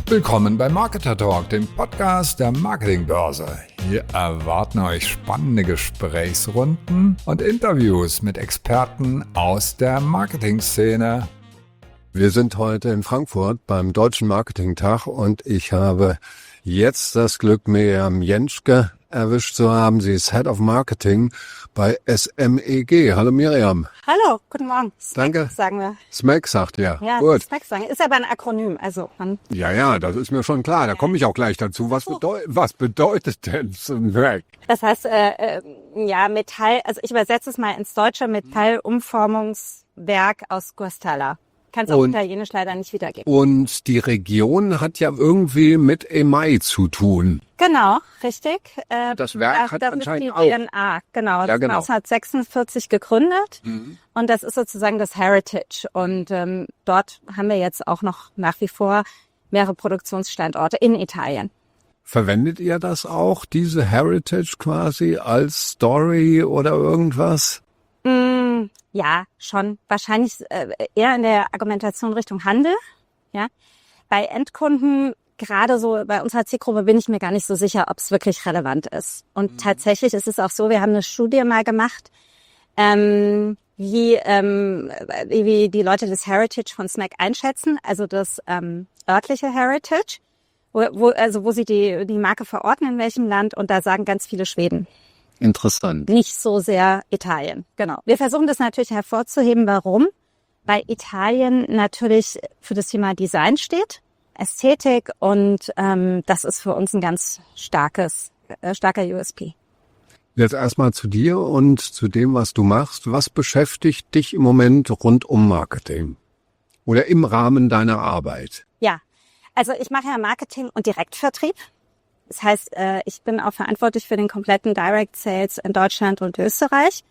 Willkommen bei Marketer Talk, dem Podcast der Marketingbörse. Hier erwarten euch spannende Gesprächsrunden und Interviews mit Experten aus der Marketingszene. Wir sind heute in Frankfurt beim Deutschen Marketingtag und ich habe jetzt das Glück, Miriam Jenschke erwischt zu haben. Sie ist Head of Marketing bei SMEG. Hallo Miriam. Hallo, guten Morgen. SMEG, danke. Sagen wir. SMEG sagt ja. Ja, gut. SMEG sagen. Ist aber ein Akronym. Also Ja, das ist mir schon klar. Da komme ich auch gleich dazu. Was bedeutet denn SMEG? Das heißt, Metall, also ich übersetze es mal ins Deutsche, Metallumformungswerk aus Guastalla. Kann es auch italienisch leider nicht wiedergeben. Und die Region hat ja irgendwie mit EMAI zu tun. Genau, richtig. Das Werk hat anscheinend auch. Das ist die DNA, genau. Ja, genau. 1946 gegründet und das ist sozusagen das Heritage. Und dort haben wir jetzt auch noch nach wie vor mehrere Produktionsstandorte in Italien. Verwendet ihr das auch, diese Heritage quasi als Story oder irgendwas? Ja, schon. Wahrscheinlich eher in der Argumentation Richtung Handel. Ja, bei Endkunden, gerade so bei unserer Zielgruppe, bin ich mir gar nicht so sicher, ob es wirklich relevant ist. Und tatsächlich ist es auch so, wir haben eine Studie mal gemacht, wie die Leute das Heritage von SMEG einschätzen, also das örtliche Heritage, wo sie die Marke verorten, in welchem Land, und da sagen ganz viele Schweden. Interessant. Nicht so sehr Italien, genau. Wir versuchen das natürlich hervorzuheben. Warum? Weil Italien natürlich für das Thema Design steht, Ästhetik, und das ist für uns ein ganz starker USP. Jetzt erstmal zu dir und zu dem, was du machst. Was beschäftigt dich im Moment rund um Marketing oder im Rahmen deiner Arbeit? Ja, also ich mache ja Marketing und Direktvertrieb. Das heißt, ich bin auch verantwortlich für den kompletten Direct Sales in Deutschland und Österreich.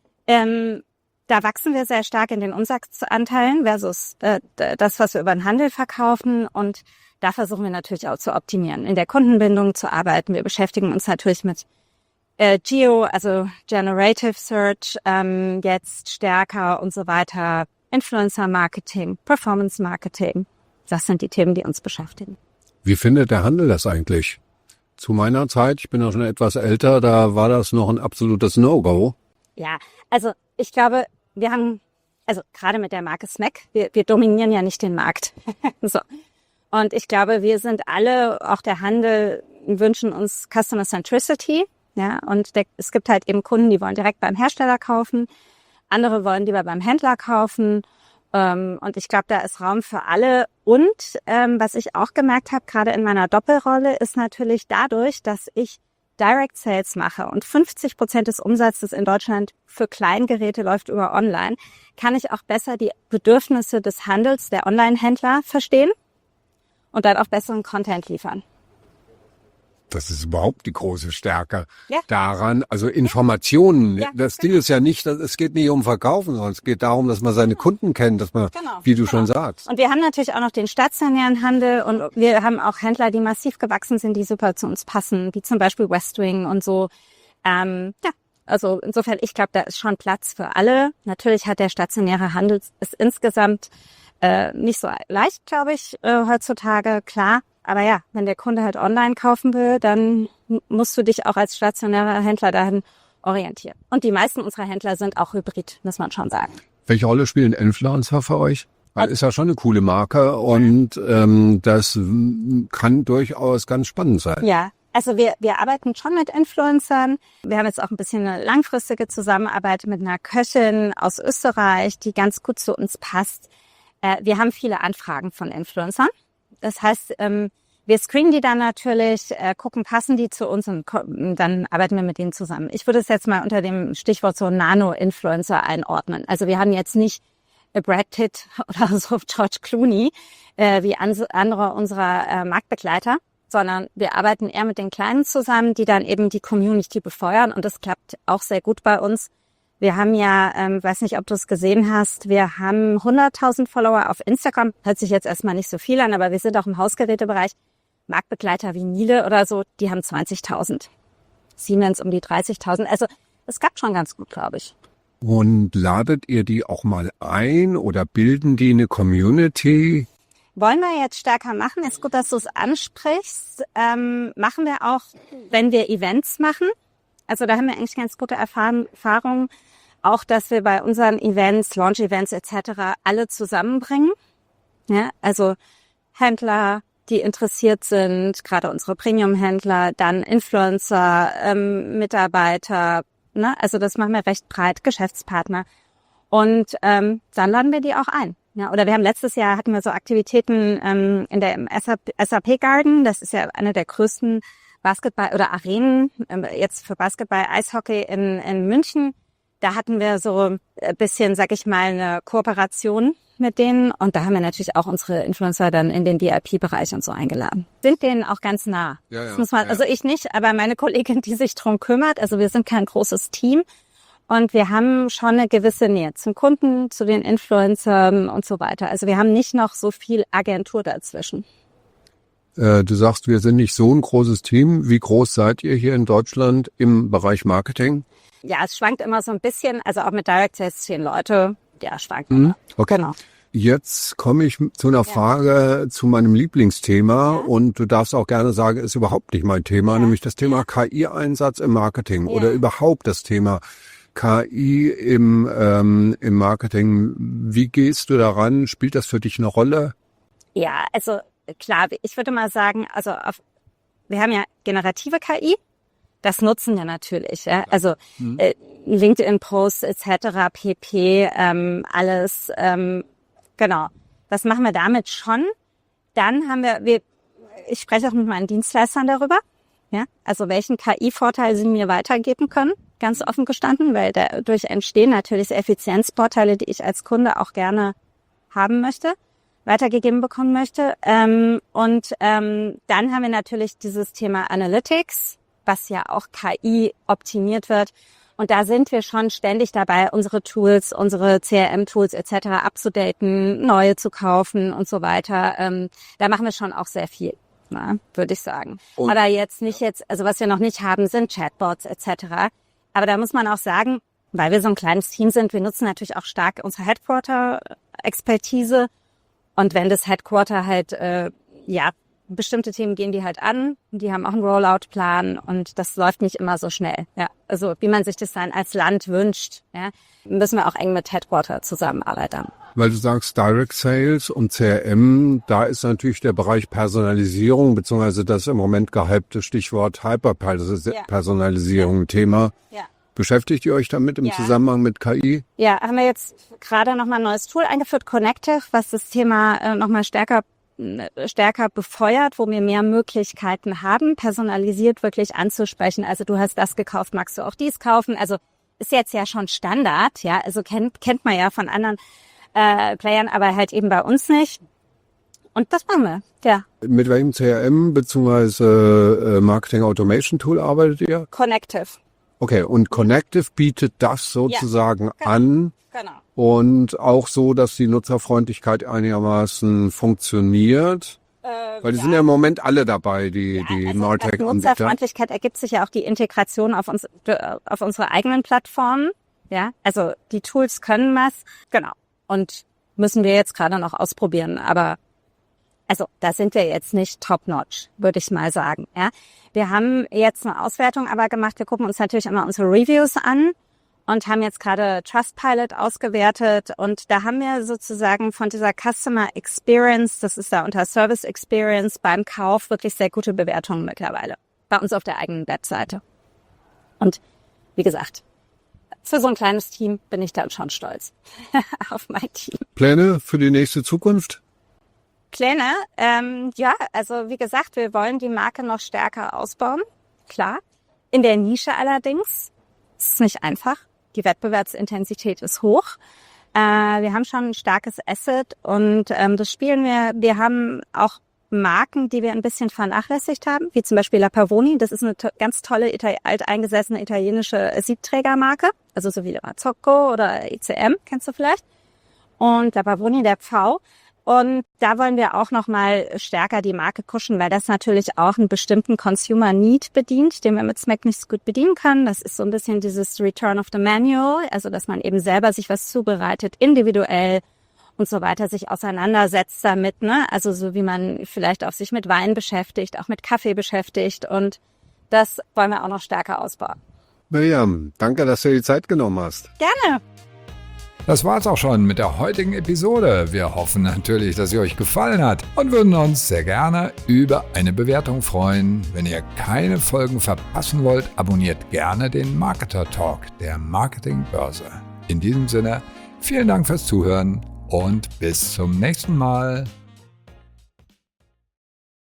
Da wachsen wir sehr stark in den Umsatzanteilen versus das, was wir über den Handel verkaufen. Und da versuchen wir natürlich auch zu optimieren, in der Kundenbindung zu arbeiten. Wir beschäftigen uns natürlich mit Geo, also Generative Search, jetzt stärker und so weiter. Influencer Marketing, Performance Marketing. Das sind die Themen, die uns beschäftigen. Wie findet der Handel das eigentlich? Zu meiner Zeit, ich bin ja schon etwas älter, da war das noch ein absolutes No-Go. Ja, also ich glaube, wir haben, also gerade mit der Marke SMEG, wir dominieren ja nicht den Markt. So. Und ich glaube, wir sind alle, auch der Handel, wünschen uns Customer Centricity. Ja, und es gibt halt eben Kunden, die wollen direkt beim Hersteller kaufen. Andere wollen lieber beim Händler kaufen. Und ich glaube, da ist Raum für alle. Und was ich auch gemerkt habe, gerade in meiner Doppelrolle, ist natürlich dadurch, dass ich Direct Sales mache und 50% des Umsatzes in Deutschland für Kleingeräte läuft über Online, kann ich auch besser die Bedürfnisse des Handels, der Online-Händler verstehen und dann auch besseren Content liefern. Das ist überhaupt die große Stärke Ja. daran. Also Informationen. Ja, das Ziel ist ja nicht, es geht nicht um Verkaufen, sondern es geht darum, dass man seine Kunden kennt, dass man, wie du schon sagst. Und wir haben natürlich auch noch den stationären Handel und wir haben auch Händler, die massiv gewachsen sind, die super zu uns passen, wie zum Beispiel Westwing und so. Also insofern, ich glaube, da ist schon Platz für alle. Natürlich hat der stationäre Handel ist insgesamt nicht so leicht, glaube ich, heutzutage, klar. Aber ja, wenn der Kunde halt online kaufen will, dann musst du dich auch als stationärer Händler dahin orientieren. Und die meisten unserer Händler sind auch hybrid, muss man schon sagen. Welche Rolle spielen Influencer für euch? Weil ist ja schon eine coole Marke und das kann durchaus ganz spannend sein. Ja, also wir arbeiten schon mit Influencern. Wir haben jetzt auch ein bisschen eine langfristige Zusammenarbeit mit einer Köchin aus Österreich, die ganz gut zu uns passt. Wir haben viele Anfragen von Influencern. Das heißt, wir screenen die dann natürlich, gucken, passen die zu uns und dann arbeiten wir mit denen zusammen. Ich würde es jetzt mal unter dem Stichwort so Nano-Influencer einordnen. Also wir haben jetzt nicht Brad Pitt oder so George Clooney wie andere unserer Marktbegleiter, sondern wir arbeiten eher mit den Kleinen zusammen, die dann eben die Community befeuern, und das klappt auch sehr gut bei uns. Wir haben ja, weiß nicht, ob du es gesehen hast, wir haben 100.000 Follower auf Instagram. Hört sich jetzt erstmal nicht so viel an, aber wir sind auch im Hausgerätebereich. Marktbegleiter wie Miele oder so, die haben 20.000. Siemens um die 30.000. Also es klappt schon ganz gut, glaube ich. Und ladet ihr die auch mal ein oder bilden die eine Community? wollen wir jetzt stärker machen. Ist gut, dass du es ansprichst. Machen wir auch, wenn wir Events machen. Also da haben wir eigentlich ganz gute Erfahrungen. Auch, dass wir bei unseren Events, Launch-Events etc. alle zusammenbringen. Ja, also Händler, die interessiert sind, gerade unsere Premium-Händler, dann Influencer, Mitarbeiter, ne? Also das machen wir recht breit, Geschäftspartner. Und dann laden wir die auch ein. Ja, oder wir haben letztes Jahr hatten wir so Aktivitäten in der SAP Garden. Das ist ja eine der größten Basketball- oder Arenen jetzt für Basketball, Eishockey in München. Da hatten wir so ein bisschen, sag ich mal, eine Kooperation mit denen. Und da haben wir natürlich auch unsere Influencer dann in den VIP-Bereich und so eingeladen. Sind denen auch ganz nah. Ja, Das muss man, also ich nicht, aber meine Kollegin, die sich drum kümmert. Also wir sind kein großes Team. Und wir haben schon eine gewisse Nähe zum Kunden, zu den Influencern und so weiter. Also wir haben nicht noch so viel Agentur dazwischen. Du sagst, wir sind nicht so ein großes Team. Wie groß seid ihr hier in Deutschland im Bereich Marketing? Ja, es schwankt immer so ein bisschen. Also auch mit Direct Sales 10 Leute. Ja, schwankt immer. Okay. Genau. Jetzt komme ich zu einer Frage zu meinem Lieblingsthema und du darfst auch gerne sagen, ist überhaupt nicht mein Thema, nämlich das Thema KI-Einsatz im Marketing oder überhaupt das Thema KI im Marketing. Wie gehst du daran? Spielt das für dich eine Rolle? Ja, also klar, ich würde mal sagen, also wir haben ja generative KI, das nutzen wir natürlich. Ja? Also LinkedIn-Posts etc., pp, alles, genau. Das machen wir damit schon. Dann haben ich spreche auch mit meinen Dienstleistern darüber, ja, also welchen KI-Vorteil sie mir weitergeben können, ganz offen gestanden, weil dadurch entstehen natürlich Effizienzvorteile, die ich als Kunde auch gerne haben möchte, weitergegeben bekommen möchte. Und dann haben wir natürlich dieses Thema Analytics, was ja auch KI optimiert wird. Und da sind wir schon ständig dabei, unsere Tools, unsere CRM-Tools etc. abzudaten, neue zu kaufen und so weiter. Da machen wir schon auch sehr viel, würde ich sagen. Oder also was wir noch nicht haben, sind Chatbots etc. Aber da muss man auch sagen, weil wir so ein kleines Team sind, wir nutzen natürlich auch stark unsere Headquarter-Expertise. Und wenn das Headquarter halt, bestimmte Themen gehen die halt an, die haben auch einen Rollout-Plan und das läuft nicht immer so schnell. Ja, also wie man sich das dann als Land wünscht, ja, müssen wir auch eng mit Headquarter zusammenarbeiten. Weil du sagst Direct Sales und CRM, da ist natürlich der Bereich Personalisierung beziehungsweise das im Moment gehypte Stichwort Hyperpersonalisierung Thema. Ja. Beschäftigt ihr euch damit im Zusammenhang mit KI? Ja, haben wir jetzt gerade nochmal ein neues Tool eingeführt, Connective, was das Thema nochmal stärker befeuert, wo wir mehr Möglichkeiten haben, personalisiert wirklich anzusprechen. Also du hast das gekauft, magst du auch dies kaufen? Also ist jetzt ja schon Standard, ja, also kennt man ja von anderen Playern, aber halt eben bei uns nicht. Und das machen wir, ja. Mit welchem CRM bzw. Marketing Automation Tool arbeitet ihr? Connective. Okay, und Connective bietet das sozusagen an. Genau. Und auch so, dass die Nutzerfreundlichkeit einigermaßen funktioniert. Weil die sind ja im Moment alle dabei, die MarTech-Anbieter. Nutzerfreundlichkeit ergibt sich ja auch die Integration auf unsere eigenen Plattformen. Ja, also die Tools können was. Genau. Und müssen wir jetzt gerade noch ausprobieren. Aber also da sind wir jetzt nicht top-notch, würde ich mal sagen. Ja, wir haben jetzt eine Auswertung aber gemacht. Wir gucken uns natürlich immer unsere Reviews an. Und haben jetzt gerade Trustpilot ausgewertet und da haben wir sozusagen von dieser Customer Experience, das ist da unter Service Experience beim Kauf, wirklich sehr gute Bewertungen mittlerweile bei uns auf der eigenen Webseite. Und wie gesagt, für so ein kleines Team bin ich dann schon stolz auf mein Team. Pläne für die nächste Zukunft? Pläne? Also wie gesagt, wir wollen die Marke noch stärker ausbauen, klar. In der Nische allerdings ist es nicht einfach. Die Wettbewerbsintensität ist hoch. Wir haben schon ein starkes Asset und das spielen wir. Wir haben auch Marken, die wir ein bisschen vernachlässigt haben, wie zum Beispiel La Pavoni. Das ist eine ganz tolle, alteingesessene italienische Siebträgermarke, also so wie Mazzocco oder ICM, kennst du vielleicht. Und La Pavoni, der Pfau. Und da wollen wir auch noch mal stärker die Marke pushen, weil das natürlich auch einen bestimmten Consumer Need bedient, den wir mit Smack nicht so gut bedienen können. Das ist so ein bisschen dieses Return of the Manual, also dass man eben selber sich was zubereitet, individuell und so weiter sich auseinandersetzt damit, ne? Also so wie man vielleicht auch sich mit Wein beschäftigt, auch mit Kaffee beschäftigt, und das wollen wir auch noch stärker ausbauen. Miriam, danke, dass du dir die Zeit genommen hast. Gerne. Das war's auch schon mit der heutigen Episode. Wir hoffen natürlich, dass sie euch gefallen hat und würden uns sehr gerne über eine Bewertung freuen. Wenn ihr keine Folgen verpassen wollt, abonniert gerne den Marketer Talk der Marketingbörse. In diesem Sinne, vielen Dank fürs Zuhören und bis zum nächsten Mal.